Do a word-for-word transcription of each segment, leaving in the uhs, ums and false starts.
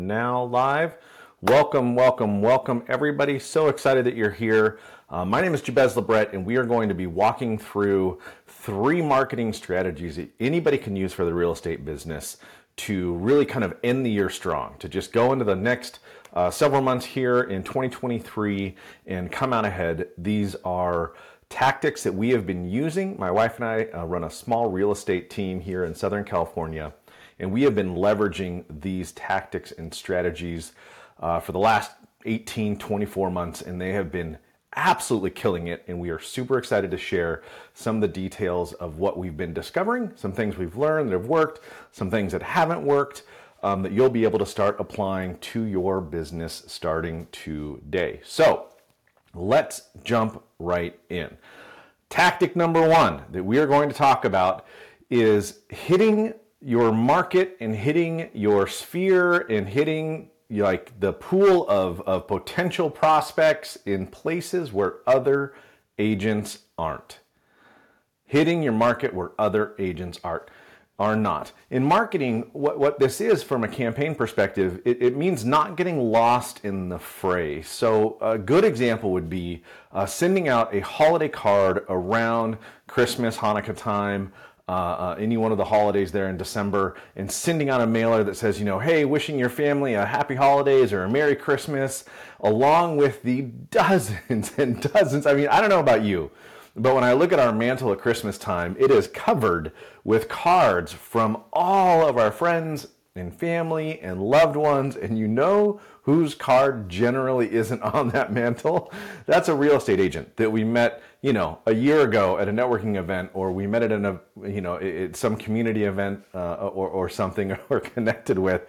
Now live. Welcome, welcome, welcome everybody. So excited that you're here. Uh, my name is Jabez Labret, and we are going to be walking through three marketing strategies that anybody can use for the real estate business to really kind of end the year strong, to just go into the next uh, several months here in twenty twenty-three and come out ahead. These are tactics that we have been using. My wife and I uh, run a small real estate team here in Southern California, and we have been leveraging these tactics and strategies uh, for the last eighteen, twenty-four months, and they have been absolutely killing it. And we are super excited to share some of the details of what we've been discovering, some things we've learned that have worked, some things that haven't worked, um, that you'll be able to start applying to your business starting today. So let's jump right in. Tactic number one that we are going to talk about is hitting your market and hitting your sphere and hitting like the pool of, of potential prospects in places where other agents aren't. Hitting your market where other agents are, are not. In marketing, what, what this is from a campaign perspective, it, it means not getting lost in the fray. So a good example would be uh, sending out a holiday card around Christmas, Hanukkah time, Uh, uh, any one of the holidays there in December, and sending out a mailer that says, you know, hey, wishing your family a happy holidays or a Merry Christmas, along with the dozens and dozens. I mean, I don't know about you, but when I look at our mantle at Christmas time, it is covered with cards from all of our friends and family and loved ones, and you know whose card generally isn't on that mantle? That's a real estate agent that we met, you know, a year ago at a networking event, or we met at an, you know, it, some community event uh, or, or something, or connected with.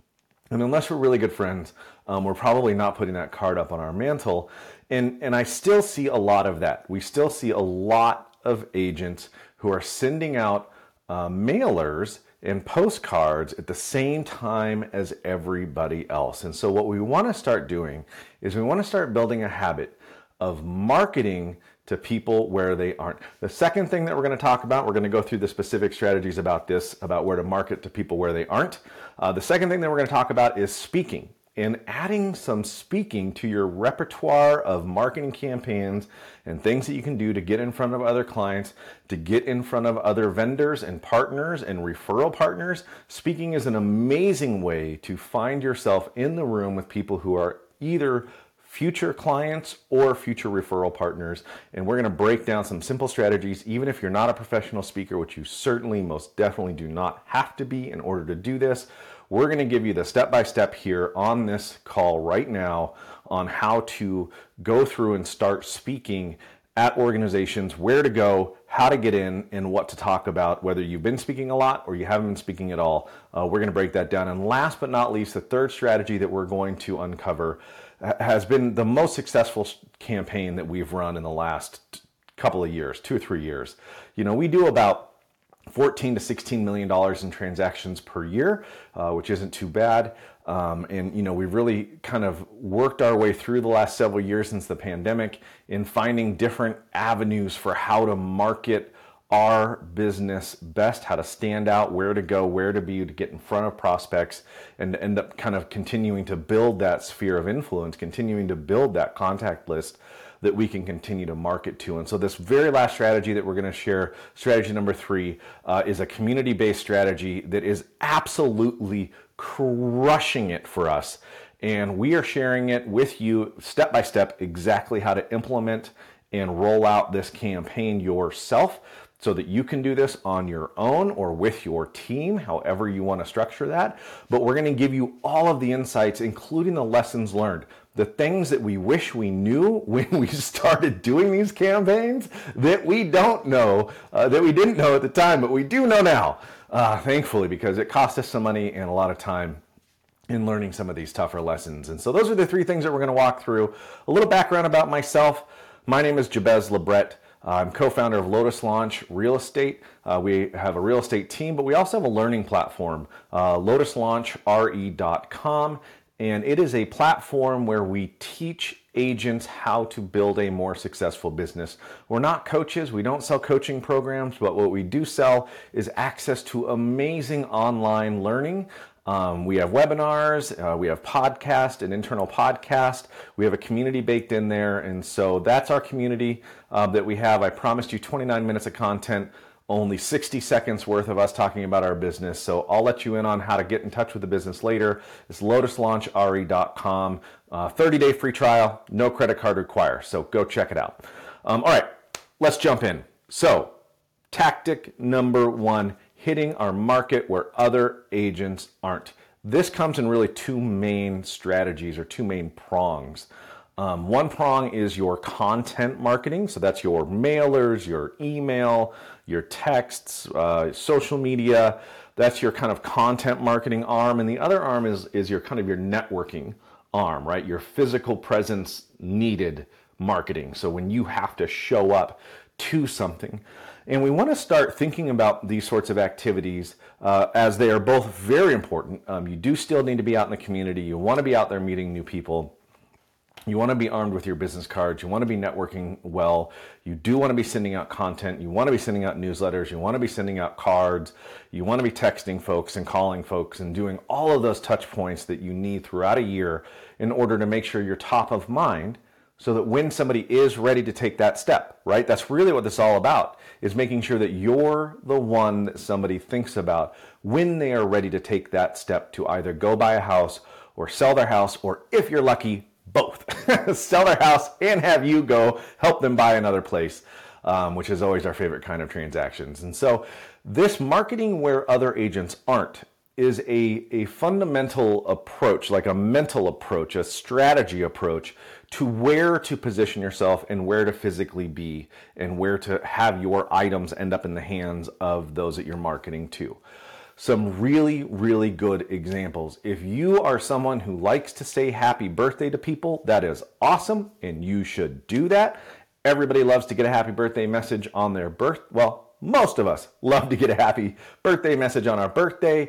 And unless we're really good friends, um, we're probably not putting that card up on our mantle. And, and I still see a lot of that. We still see a lot of agents who are sending out uh, mailers and postcards at the same time as everybody else. And so what we want to start doing is we want to start building a habit of marketing to people where they aren't. The second thing that we're going to talk about, we're going to go through the specific strategies about this, about where to market to people where they aren't. Uh, the second thing that we're going to talk about is speaking, and adding some speaking to your repertoire of marketing campaigns and things that you can do to get in front of other clients, to get in front of other vendors and partners and referral partners. Speaking is an amazing way to find yourself in the room with people who are either future clients or future referral partners. And we're going to break down some simple strategies, even if you're not a professional speaker, which you certainly most definitely do not have to be in order to do this. We're going to give you the step-by-step here on this call right now on how to go through and start speaking at organizations, where to go, how to get in, and what to talk about, whether you've been speaking a lot or you haven't been speaking at all. Uh, we're going to break that down. And last but not least, the third strategy that we're going to uncover has been the most successful campaign that we've run in the last couple of years, two or three years. You know, we do about fourteen to sixteen million dollars in transactions per year, uh, which isn't too bad. Um, and, you know, we've really kind of worked our way through the last several years since the pandemic in finding different avenues for how to market our business best, how to stand out, where to go, where to be, to get in front of prospects, and end up kind of continuing to build that sphere of influence, continuing to build that contact list that we can continue to market to. And so this very last strategy that we're going to share, strategy number three, uh, is a community-based strategy that is absolutely crushing it for us. And we are sharing it with you step by step, exactly how to implement and roll out this campaign yourself, so that you can do this on your own or with your team, however you want to structure that. But we're going to give you all of the insights, including the lessons learned, the things that we wish we knew when we started doing these campaigns that we don't know, uh, that we didn't know at the time, but we do know now, uh, thankfully, because it cost us some money and a lot of time in learning some of these tougher lessons. And so those are the three things that we're going to walk through. A little background about myself. My name is Jabez Labret. I'm co-founder of Lotus Launch Real Estate. Uh, we have a real estate team, but we also have a learning platform, uh, lotus launch r e dot com. And it is a platform where we teach agents how to build a more successful business. We're not coaches. We don't sell coaching programs, but what we do sell is access to amazing online learning Um, we have webinars, uh, we have podcast, an internal podcast. We have a community baked in there. And so that's our community uh, that we have. I promised you twenty-nine minutes of content, only sixty seconds worth of us talking about our business. So I'll let you in on how to get in touch with the business later. It's lotus launch r e dot com. Uh, thirty day free trial, no credit card required. So go check it out. Um, all right, let's jump in. So tactic number one, hitting our market where other agents aren't. This comes in really two main strategies or two main prongs. Um, one prong is your content marketing. So that's your mailers, your email, your texts, uh, social media. That's your kind of content marketing arm. And the other arm is, is your kind of your networking arm, right? Your physical presence needed marketing. So when you have to show up to something. And we want to start thinking about these sorts of activities uh, as they are both very important. Um, you do still need to be out in the community. You want to be out there meeting new people. You want to be armed with your business cards. You want to be networking well. You do want to be sending out content. You want to be sending out newsletters. You want to be sending out cards. You want to be texting folks and calling folks and doing all of those touch points that you need throughout a year in order to make sure you're top of mind so that when somebody is ready to take that step, right? That's really what this is all about, is making sure that you're the one that somebody thinks about when they are ready to take that step to either go buy a house or sell their house, or if you're lucky, both. Sell their house and have you go help them buy another place, um, which is always our favorite kind of transactions. And so this marketing where other agents aren't is a, a fundamental approach, like a mental approach, a strategy approach to where to position yourself and where to physically be and where to have your items end up in the hands of those that you're marketing to. Some really, really good examples. If you are someone who likes to say happy birthday to people, that is awesome, and you should do that. Everybody loves to get a happy birthday message on their birth. Well, most of us love to get a happy birthday message on our birthday.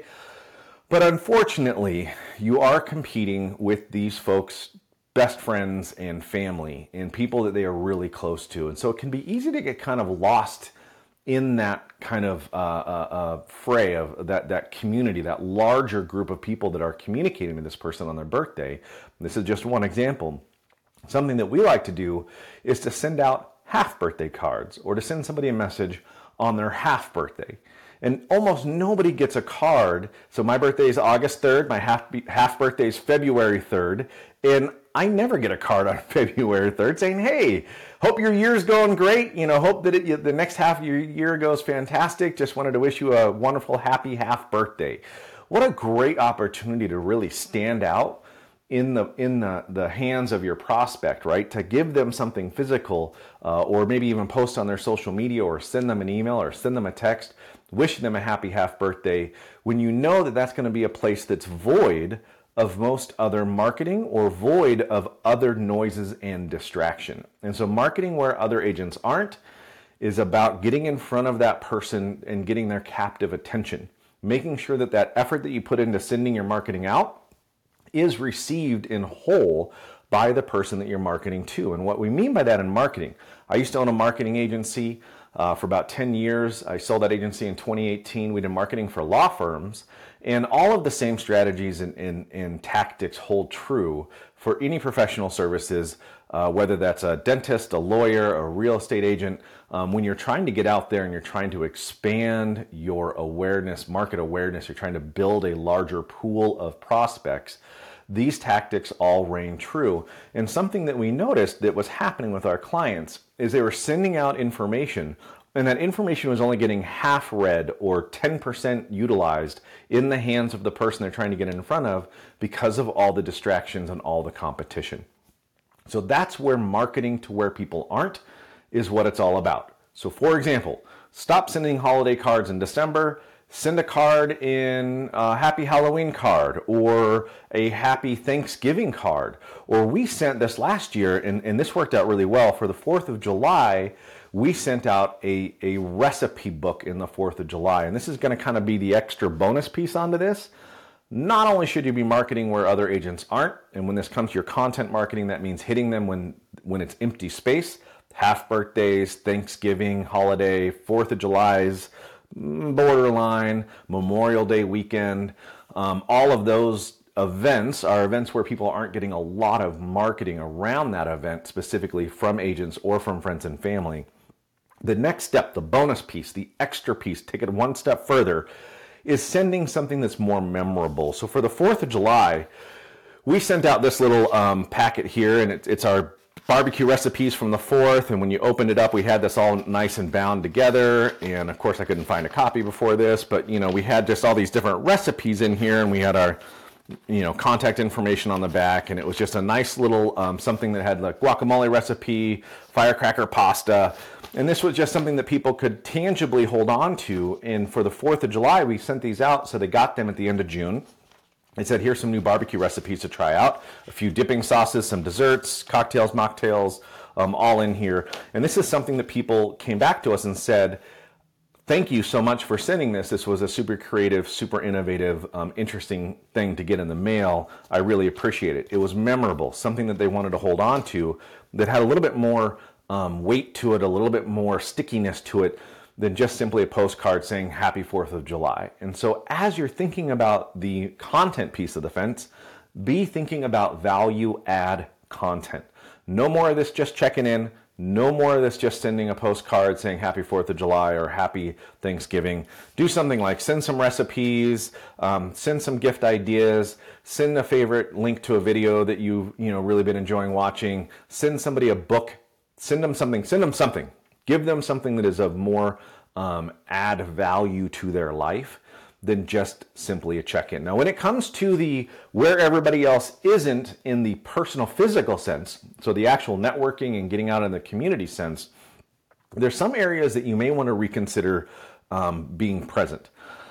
But unfortunately, you are competing with these folks' best friends and family and people that they are really close to. And so it can be easy to get kind of lost in that kind of uh, uh, uh, fray of that, that community, that larger group of people that are communicating to this person on their birthday. This is just one example. Something that we like to do is to send out half birthday cards or to send somebody a message on their half birthday. And almost nobody gets a card. So my birthday is August third, my half, half birthday is February third, and I never get a card on February third saying, hey, hope your year's going great. You know, hope that it, the next half of your year goes fantastic. Just wanted to wish you a wonderful, happy half birthday. What a great opportunity to really stand out in the in the, the hands of your prospect, right? To give them something physical uh, or maybe even post on their social media or send them an email or send them a text wishing them a happy half birthday when you know that that's going to be a place that's void of most other marketing or void of other noises and distraction. And so marketing where other agents aren't is about getting in front of that person and getting their captive attention, making sure that that effort that you put into sending your marketing out is received in whole by the person that you're marketing to. And what we mean by that in marketing, I used to own a marketing agency uh, for about ten years. I sold that agency in twenty eighteen. We did marketing for law firms. And all of the same strategies and, and, and tactics hold true for any professional services, uh, whether that's a dentist, a lawyer, a real estate agent. Um, when you're trying to get out there and you're trying to expand your awareness, market awareness, you're trying to build a larger pool of prospects, these tactics all reign true. And something that we noticed that was happening with our clients is they were sending out information, and that information was only getting half read or ten percent utilized in the hands of the person they're trying to get in front of because of all the distractions and all the competition. So that's where marketing to where people aren't is what it's all about. So for example, stop sending holiday cards in December. Send a card in a Happy Halloween card or a Happy Thanksgiving card. Or we sent this last year, and, and this worked out really well. For the fourth of July, we sent out a, a recipe book in the fourth of July. And this is going to kind of be the extra bonus piece onto this. Not only should you be marketing where other agents aren't, and when this comes to your content marketing, that means hitting them when, when it's empty space. Half birthdays, Thanksgiving, holiday, fourth of July's, borderline, Memorial Day weekend. Um, all of those events are events where people aren't getting a lot of marketing around that event, specifically from agents or from friends and family. The next step, the bonus piece, the extra piece, take it one step further, is sending something that's more memorable. So for the fourth of July, we sent out this little um, packet here, and it, it's our barbecue recipes from the fourth. And when you opened it up, we had this all nice and bound together. And of course, I couldn't find a copy before this, but you know, we had just all these different recipes in here, and we had our, you know, contact information on the back. And it was just a nice little um, something that had like guacamole recipe, firecracker pasta. And this was just something that people could tangibly hold on to. And for the fourth of July, we sent these out, so they got them at the end of June. It said, here's some new barbecue recipes to try out. A few dipping sauces, some desserts, cocktails, mocktails, um, all in here. And this is something that people came back to us and said, thank you so much for sending this. This was a super creative, super innovative, um, interesting thing to get in the mail. I really appreciate it. It was memorable, something that they wanted to hold on to that had a little bit more um, weight to it, a little bit more stickiness to it than just simply a postcard saying happy fourth of July. And so as you're thinking about the content piece of the fence, be thinking about value add content. No more of this just checking in. No more of this just sending a postcard saying happy fourth of July or happy Thanksgiving. Do something like send some recipes, um, send some gift ideas, send a favorite link to a video that you've you know, really been enjoying watching, send somebody a book, send them something, send them something. Give them something that is of more um, add value to their life than just simply a check-in. Now, when it comes to the where everybody else isn't in the personal physical sense, so the actual networking and getting out in the community sense, there's some areas that you may want to reconsider um, being present.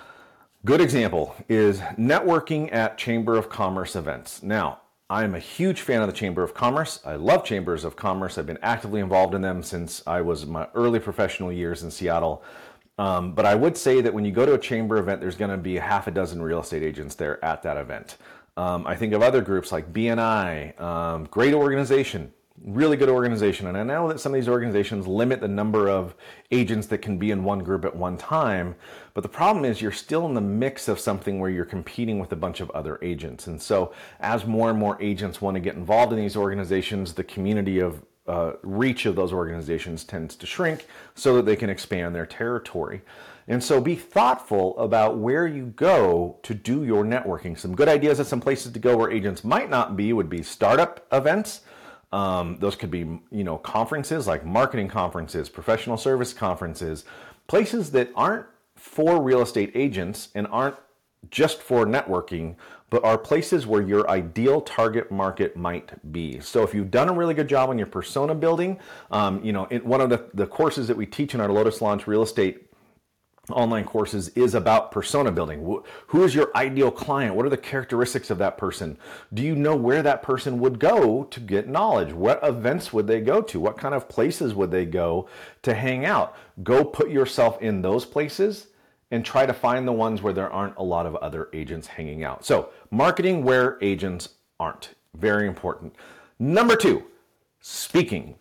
Good example is networking at Chamber of Commerce events. Now, I'm a huge fan of the Chamber of Commerce. I love Chambers of Commerce. I've been actively involved in them since I was in my early professional years in Seattle. Um, but I would say that when you go to a chamber event, there's going to be a half a dozen real estate agents there at that event. Um, I think of other groups like B N I, um, great organization, really good organization. And I know that some of these organizations limit the number of agents that can be in one group at one time. But the problem is you're still in the mix of something where you're competing with a bunch of other agents. And so as more and more agents want to get involved in these organizations, the community of uh, reach of those organizations tends to shrink so that they can expand their territory. And so be thoughtful about where you go to do your networking. Some good ideas of some places to go where agents might not be would be startup events. Um, those could be, you know, conferences like marketing conferences, professional service conferences, places that aren't for real estate agents and aren't just for networking, but are places where your ideal target market might be. So if you've done a really good job on your persona building, um, you know, it, one of the, the courses that we teach in our Lotus Launch real estate online courses is about persona building. Who is your ideal client? What are the characteristics of that person? Do you know where that person would go to get knowledge? What events would they go to? What kind of places would they go to hang out? Go put yourself in those places and try to find the ones where there aren't a lot of other agents hanging out. So marketing where agents aren't. Very important. Number two, speaking.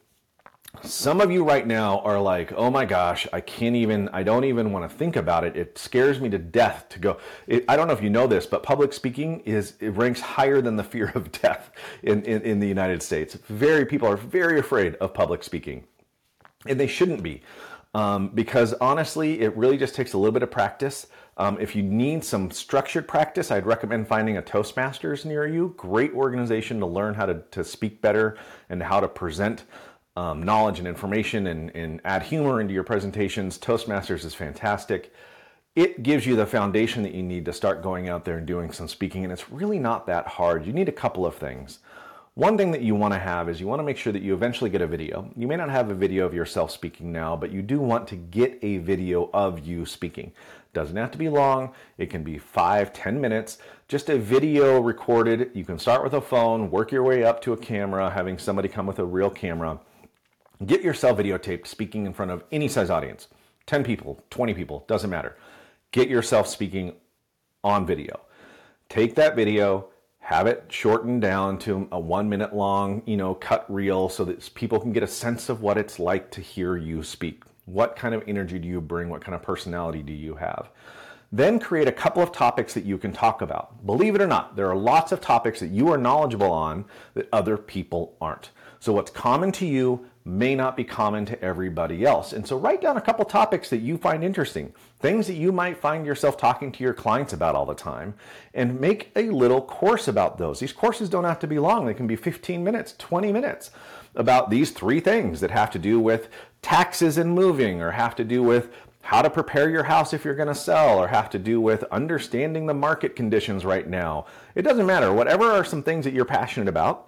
Some of you right now are like, oh my gosh, I can't even, I don't even want to think about it. It scares me to death to go. It, I don't know if you know this, but public speaking is, it ranks higher than the fear of death in, in, in the United States. Very, people are very afraid of public speaking, and they shouldn't be. Um, because honestly, it really just takes a little bit of practice. Um, if you need some structured practice, I'd recommend finding a Toastmasters near you. Great organization to learn how to, to speak better and how to present um, knowledge and information and, and add humor into your presentations. Toastmasters is fantastic. It gives you the foundation that you need to start going out there and doing some speaking, and it's really not that hard. You need a couple of things. One thing that you want to have is you want to make sure that you eventually get a video. You may not have a video of yourself speaking now, but you do want to get a video of you speaking. Doesn't have to be long. It can be five, ten minutes. Just a video recorded. You can start with a phone, work your way up to a camera, having somebody come with a real camera. Get yourself videotaped speaking in front of any size audience. ten people, twenty people, doesn't matter. Get yourself speaking on video. Take that video, have it shortened down to a one minute long, you know, cut reel so that people can get a sense of what it's like to hear you speak. What kind of energy do you bring? What kind of personality do you have? Then create a couple of topics that you can talk about. Believe it or not, there are lots of topics that you are knowledgeable on that other people aren't. So what's common to you may not be common to everybody else. And so write down a couple topics that you find interesting, things that you might find yourself talking to your clients about all the time, and make a little course about those. These courses don't have to be long. They can be fifteen minutes, twenty minutes about these three things that have to do with taxes and moving, or have to do with how to prepare your house if you're going to sell, or have to do with understanding the market conditions right now. It doesn't matter. Whatever are some things that you're passionate about,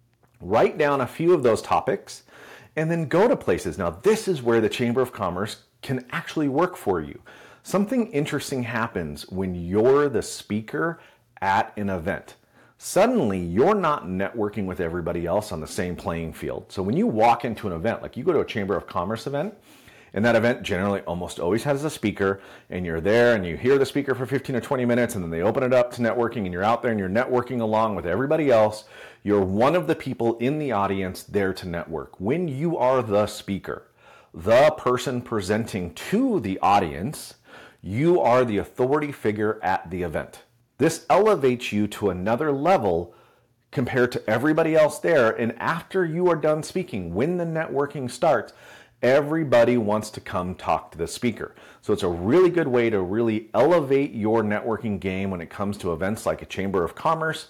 write down a few of those topics and then go to places. Now, this is where the Chamber of Commerce can actually work for you. Something interesting happens when you're the speaker at an event. Suddenly, you're not networking with everybody else on the same playing field. So when you walk into an event, like you go to a Chamber of Commerce event, and that event generally almost always has a speaker, and you're there and you hear the speaker for fifteen or twenty minutes, and then they open it up to networking, and you're out there and you're networking along with everybody else. You're one of the people in the audience there to network. When you are the speaker, the person presenting to the audience, you are the authority figure at the event. This elevates you to another level compared to everybody else there. And after you are done speaking, when the networking starts, everybody wants to come talk to the speaker. So it's a really good way to really elevate your networking game when it comes to events like a Chamber of Commerce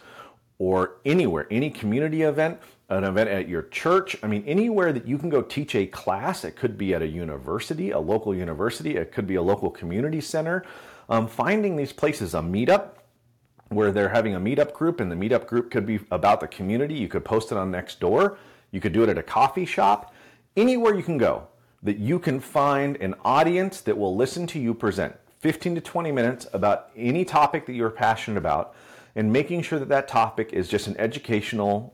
or anywhere, any community event, an event at your church. I mean, anywhere that you can go teach a class. It could be at a university, a local university. It could be a local community center. Um, finding these places, a meetup, where they're having a meetup group, and the meetup group could be about the community. You could post it on Nextdoor. You could do it at a coffee shop. Anywhere you can go that you can find an audience that will listen to you present fifteen to twenty minutes about any topic that you're passionate about, and making sure that that topic is just an educational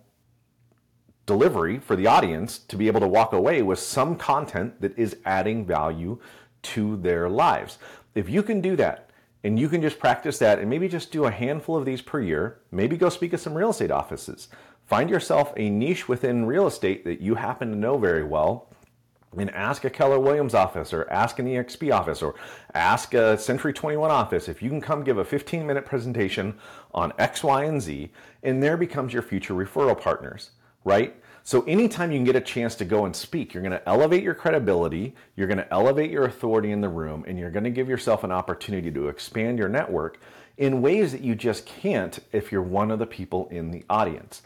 delivery for the audience to be able to walk away with some content that is adding value to their lives. If you can do that, and you can just practice that, and maybe just do a handful of these per year, maybe go speak at some real estate offices. Find yourself a niche within real estate that you happen to know very well, and ask a Keller Williams office, or ask an E X P office, or ask a Century twenty-one office if you can come give a fifteen minute presentation on X, Y, and Z, and there becomes your future referral partners, right? So anytime you can get a chance to go and speak, you're going to elevate your credibility, you're going to elevate your authority in the room, and you're going to give yourself an opportunity to expand your network in ways that you just can't if you're one of the people in the audience.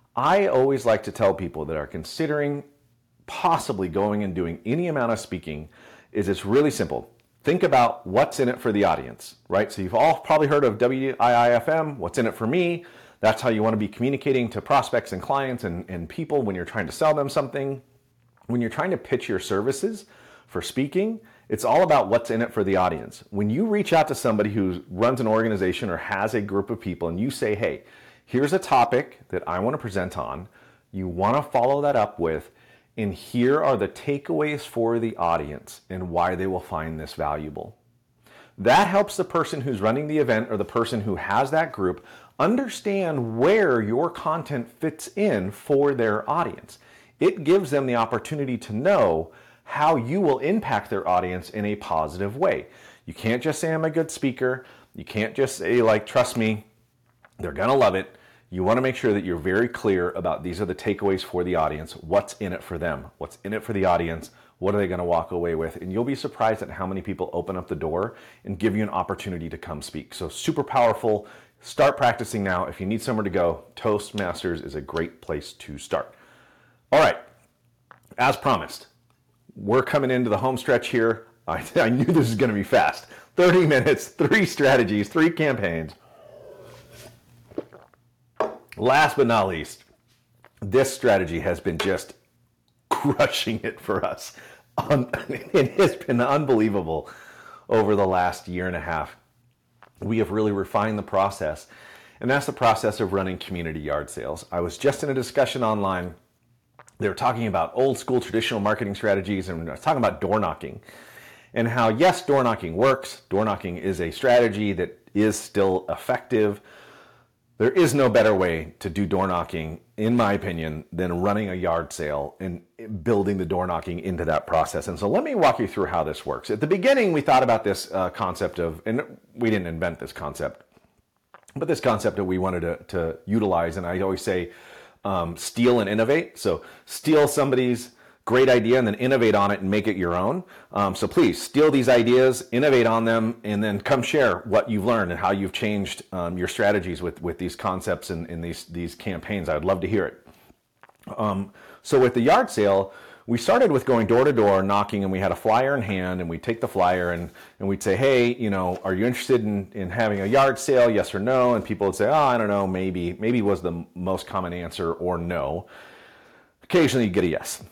I always like to tell people that are considering possibly going and doing any amount of speaking is it's really simple. Think about what's in it for the audience, right? So you've all probably heard of W I I F M, what's in it for me. That's how you want to be communicating to prospects and clients and, and people when you're trying to sell them something. When you're trying to pitch your services for speaking, it's all about what's in it for the audience. When you reach out to somebody who runs an organization or has a group of people and you say, hey, here's a topic that I want to present on, you want to follow that up with, and here are the takeaways for the audience and why they will find this valuable. That helps the person who's running the event or the person who has that group understand where your content fits in for their audience. It gives them the opportunity to know how you will impact their audience in a positive way. You can't just say I'm a good speaker. You can't just say, like, trust me, they're gonna love it. You want to make sure that you're very clear about these are the takeaways for the audience. What's in it for them? What's in it for the audience? What are they going to walk away with? And you'll be surprised at how many people open up the door and give you an opportunity to come speak. So super powerful. Start practicing now. If you need somewhere to go, Toastmasters is a great place to start. All right, as promised, we're coming into the home stretch here. I, I knew this was going to be fast. thirty minutes, three strategies, three campaigns. Last but not least, this strategy has been just crushing it for us. It has been unbelievable over the last year and a half. We have really refined the process, and that's the process of running community yard sales. I was just in a discussion online. They were talking about old school traditional marketing strategies, and I was talking about door knocking and how, yes, door knocking works. Door knocking is a strategy that is still effective. There is no better way to do door knocking, in my opinion, than running a yard sale. And building the door knocking into that process. And so let me walk you through how this works. At the beginning, we thought about this uh, concept of, and we didn't invent this concept, but this concept that we wanted to, to utilize. And I always say, um, steal and innovate. So steal somebody's great idea and then innovate on it and make it your own. Um, so please steal these ideas, innovate on them, and then come share what you've learned and how you've changed um, your strategies with, with these concepts and, and these, these campaigns. I'd love to hear it. Um, so with the yard sale, we started with going door to door, knocking, and we had a flyer in hand, and we'd take the flyer and, and we'd say, hey, you know, are you interested in, in having a yard sale? Yes or no? And people would say, oh, I don't know, maybe. Maybe was the most common answer, or no. Occasionally you get a yes.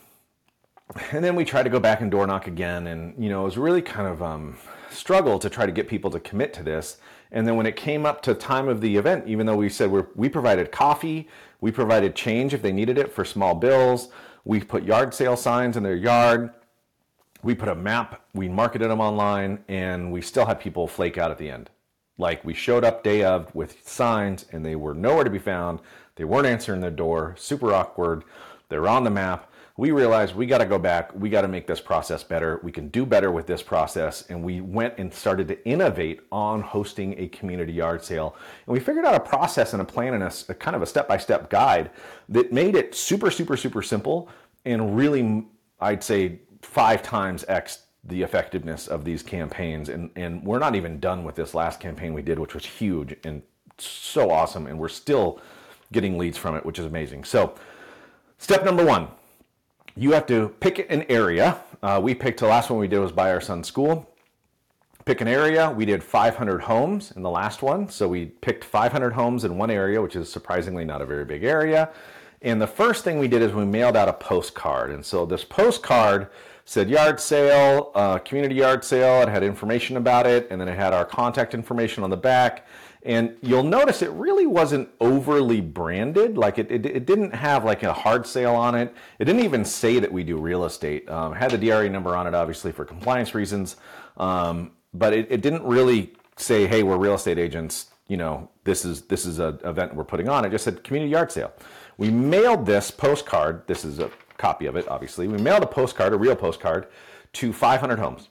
And then we tried to go back and door knock again, and you know, it was really kind of um, struggle to try to get people to commit to this. And then when it came up to time of the event, even though we said we're, we provided coffee, we provided change if they needed it for small bills, we put yard sale signs in their yard, we put a map, we marketed them online, and we still had people flake out at the end. Like, we showed up day of with signs and they were nowhere to be found. They weren't answering their door, super awkward. They were on the map. We realized we got to go back. We got to make this process better. We can do better with this process. And we went and started to innovate on hosting a community yard sale. And we figured out a process and a plan and a, a kind of a step-by-step guide that made it super, super, super simple and really, I'd say, five times X the effectiveness of these campaigns. And, and we're not even done with this last campaign we did, which was huge and so awesome. And we're still getting leads from it, which is amazing. So step number one. You have to pick an area. Uh, we picked, the last one we did was by our son's school. Pick an area. We did five hundred homes in the last one. So we picked five hundred homes in one area, which is surprisingly not a very big area. And the first thing we did is we mailed out a postcard. And so this postcard said yard sale, uh, community yard sale. It had information about it. And then it had our contact information on the back. And you'll notice it really wasn't overly branded. Like it, it, it didn't have like a hard sale on it. It didn't even say that we do real estate. Um, it had the D R E number on it, obviously for compliance reasons. Um, but it, it didn't really say, hey, we're real estate agents. You know, this is this is an event we're putting on. It just said community yard sale. We mailed this postcard. This is a copy of it, obviously. We mailed a postcard, a real postcard, to five hundred homes.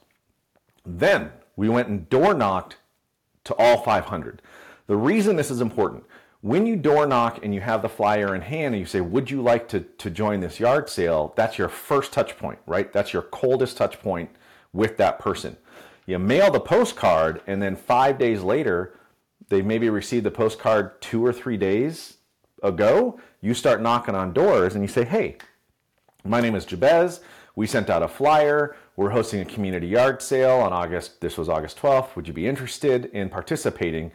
Then we went and door knocked to all five hundred. The reason this is important, when you door knock and you have the flyer in hand and you say, would you like to, to join this yard sale? That's your first touch point, right? That's your coldest touch point with that person. You mail the postcard, and then five days later, they maybe received the postcard two or three days ago. You start knocking on doors and you say, hey, my name is Jabez. We sent out a flyer. We're hosting a community yard sale on August, this was August twelfth. Would you be interested in participating?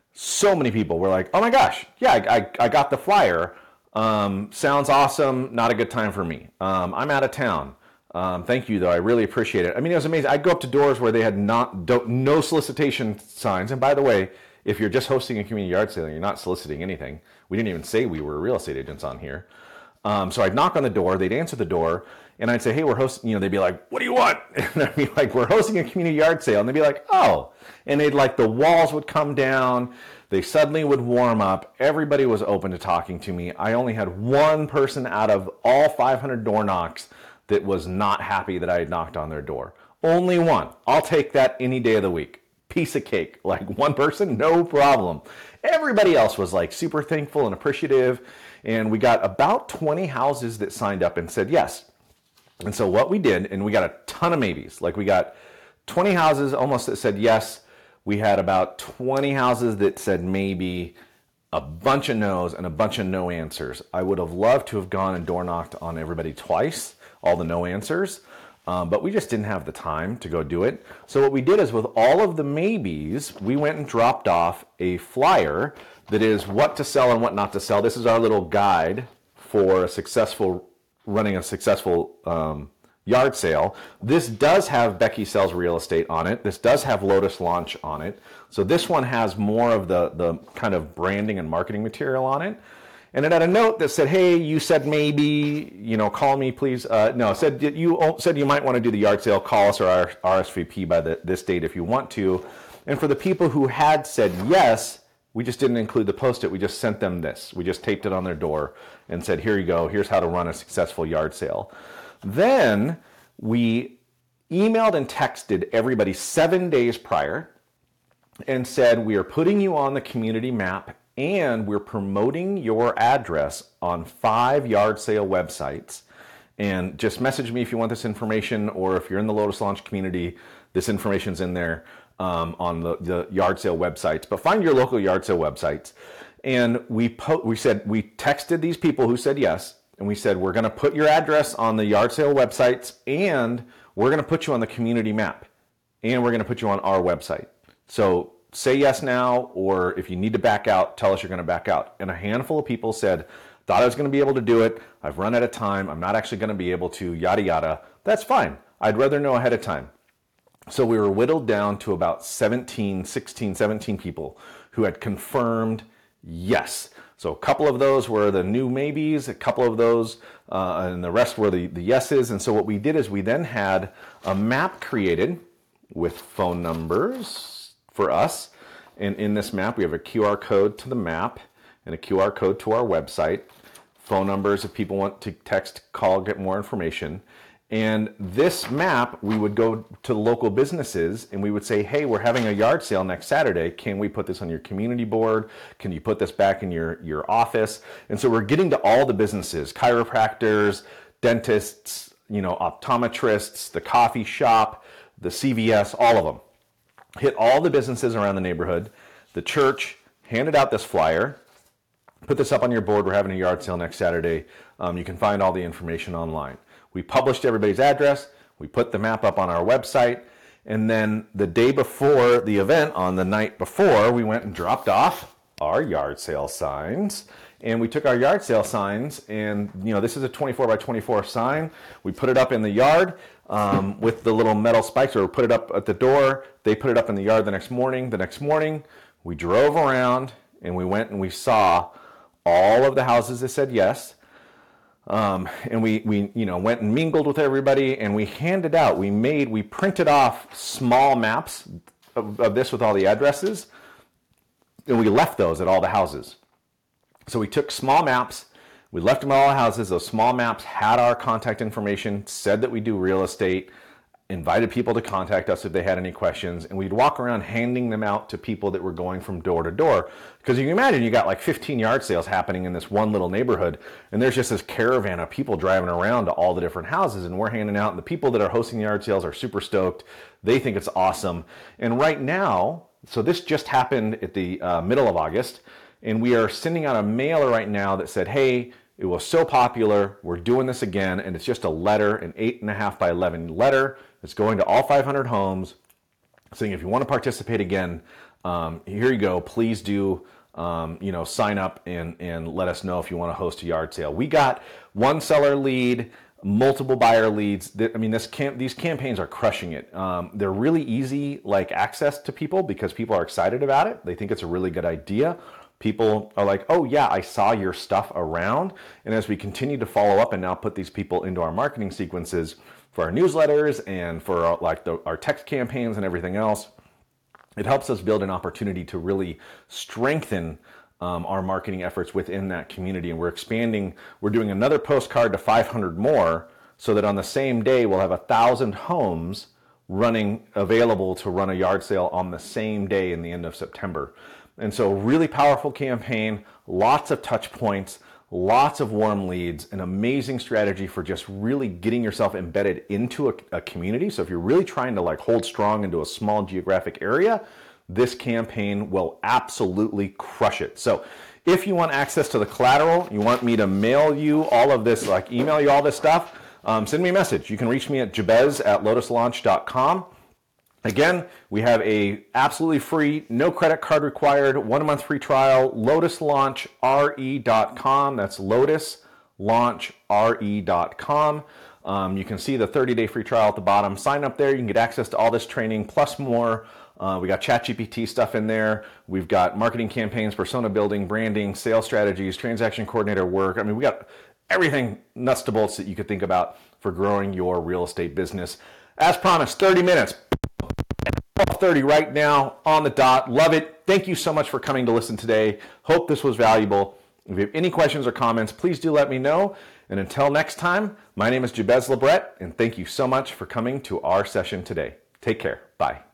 So many people were like, oh my gosh, yeah, I, I, I got the flyer. Um, sounds awesome. Not a good time for me. Um, I'm out of town. Um, thank you though. I really appreciate it. I mean, it was amazing. I'd go up to doors where they had not, don't, no solicitation signs. And by the way, if you're just hosting a community yard sale and you're not soliciting anything, we didn't even say we were real estate agents on here. Um, so I'd knock on the door, they'd answer the door, and I'd say, hey, we're hosting, you know, they'd be like, what do you want? And I'd be like, we're hosting a community yard sale. And they'd be like, oh. And they'd like, the walls would come down. They suddenly would warm up. Everybody was open to talking to me. I only had one person out of all five hundred door knocks that was not happy that I had knocked on their door. Only one. I'll take that any day of the week. Piece of cake. Like one person, no problem. Everybody else was like super thankful and appreciative. And we got about twenty houses that signed up and said yes. And so what we did, and we got a ton of maybes. Like we got twenty houses almost that said yes. We had about twenty houses that said maybe, a bunch of no's, and a bunch of no answers. I would have loved to have gone and door knocked on everybody twice, all the no answers. Um, but we just didn't have the time to go do it. So what we did is with all of the maybes, we went and dropped off a flyer that is what to sell and what not to sell. This is our little guide for a successful, running a successful um, yard sale. This does have Becky Sells Real Estate on it. This does have Lotus Launch on it. So this one has more of the, the kind of branding and marketing material on it. And it had a note that said, hey, you said maybe, you know, call me, please. Uh, no, it said you said you might want to do the yard sale. Call us or R S V P by the, this date if you want to. And for the people who had said yes, we just didn't include the post-it. We just sent them this. We just taped it on their door and said, here you go. Here's how to run a successful yard sale. Then we emailed and texted everybody seven days prior and said, we are putting you on the community map and we're promoting your address on five yard sale websites. And just message me if you want this information, or if you're in the Lotus Launch community, this information's in there um, on the, the yard sale websites. But find your local yard sale websites. And we po- we said, we texted these people who said yes, and we said, we're going to put your address on the yard sale websites, and we're going to put you on the community map, and we're going to put you on our website. So say yes now, or if you need to back out, tell us you're going to back out. And a handful of people said, thought I was going to be able to do it. I've run out of time. I'm not actually going to be able to, yada, yada. That's fine. I'd rather know ahead of time. So we were whittled down to about seventeen, sixteen, seventeen people who had confirmed yes. So a couple of those were the new maybes, a couple of those, uh, and the rest were the, the yeses. And so what we did is we then had a map created with phone numbers for us. And in this map, we have a Q R code to the map and a Q R code to our website. Phone numbers if people want to text, call, get more information. And this map, we would go to local businesses and we would say, hey, we're having a yard sale next Saturday. Can we put this on your community board? Can you put this back in your, your office? And so we're getting to all the businesses, chiropractors, dentists, you know, optometrists, the coffee shop, the C V S, all of them. Hit all the businesses around the neighborhood. The church handed out this flyer. Put this up on your board. We're having a yard sale next Saturday. Um, you can find all the information online. We published everybody's address. We put the map up on our website. And then the day before the event, on the night before, we went and dropped off our yard sale signs. And we took our yard sale signs, and you know, this is a twenty-four by twenty-four sign. We put it up in the yard um, with the little metal spikes, or we put it up at the door. They put it up in the yard the next morning. The next morning, we drove around and we went and we saw all of the houses that said yes. Um, and we, we, you know, went and mingled with everybody, and we handed out, we made, we printed off small maps of, of this with all the addresses, and we left those at all the houses. So we took small maps, we left them at all the houses. Those small maps had our contact information, said that we do real estate, invited people to contact us if they had any questions, and we'd walk around handing them out to people that were going from door to door. Because you can imagine you got like fifteen yard sales happening in this one little neighborhood, and there's just this caravan of people driving around to all the different houses, and we're handing out, and the people that are hosting the yard sales are super stoked. They think it's awesome. And right now, so this just happened at the uh, middle of August, and we are sending out a mailer right now that said, hey, it was so popular, we're doing this again, and it's just a letter, an eight and a half by eleven letter. It's going to all five hundred homes, saying if you want to participate again, um, here you go. Please do, um, you know, sign up and and let us know if you want to host a yard sale. We got one seller lead, multiple buyer leads. I mean, this camp, these campaigns are crushing it. Um, they're really easy, like access to people, because people are excited about it. They think it's a really good idea. People are like, oh yeah, I saw your stuff around. And as we continue to follow up and now put these people into our marketing sequences for our newsletters and for our, like the, our text campaigns and everything else, it helps us build an opportunity to really strengthen um, our marketing efforts within that community. And we're expanding, we're doing another postcard to five hundred more, so that on the same day we'll have a thousand homes running, available to run a yard sale on the same day in the end of September. And so really powerful campaign, lots of touch points, lots of warm leads, an amazing strategy for just really getting yourself embedded into a, a community. So if you're really trying to like hold strong into a small geographic area, this campaign will absolutely crush it. So if you want access to the collateral, you want me to mail you all of this, like email you all this stuff, um, send me a message. You can reach me at jabez at lotus launch dot com. Again, we have a absolutely free, no credit card required, one month free trial, lotus launch r e dot com. That's lotus launch r e dot com. Um, you can see the thirty day free trial at the bottom. Sign up there. You can get access to all this training plus more. Uh, we got ChatGPT stuff in there. We've got marketing campaigns, persona building, branding, sales strategies, transaction coordinator work. I mean, we got everything nuts to bolts that you could think about for growing your real estate business. As promised, thirty minutes. twelve thirty right now on the dot. Love it. Thank you so much for coming to listen today. Hope this was valuable. If you have any questions or comments, please do let me know. And until next time, my name is Jabez Labret, and thank you so much for coming to our session today. Take care. Bye.